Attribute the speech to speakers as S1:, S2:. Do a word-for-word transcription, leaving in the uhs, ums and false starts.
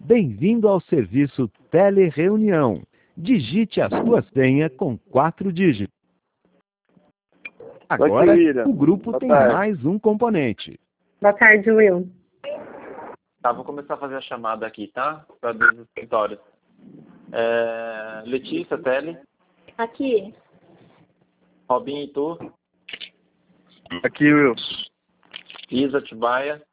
S1: Bem-vindo ao serviço Telereunião. Digite a sua senha com quatro dígitos. Agora, o grupo tem mais um componente.
S2: Boa tarde, Will.
S3: Tá, vou começar a fazer a chamada aqui, tá? Para dois escritórios. É... Letícia, Tele.
S2: Aqui.
S3: Robin e tu.
S4: Aqui, Will.
S3: Isa, Tibaia.